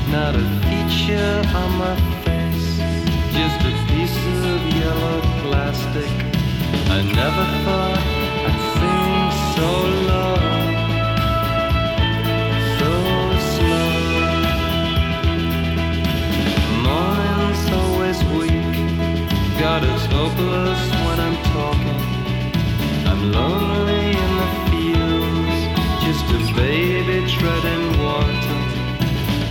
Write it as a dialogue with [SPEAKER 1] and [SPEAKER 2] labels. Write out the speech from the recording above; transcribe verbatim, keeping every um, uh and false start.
[SPEAKER 1] not a feature on my face, just a piece of yellow plastic. I never thought I'd sing so low, so slow. Morning's always weak, got its hopeless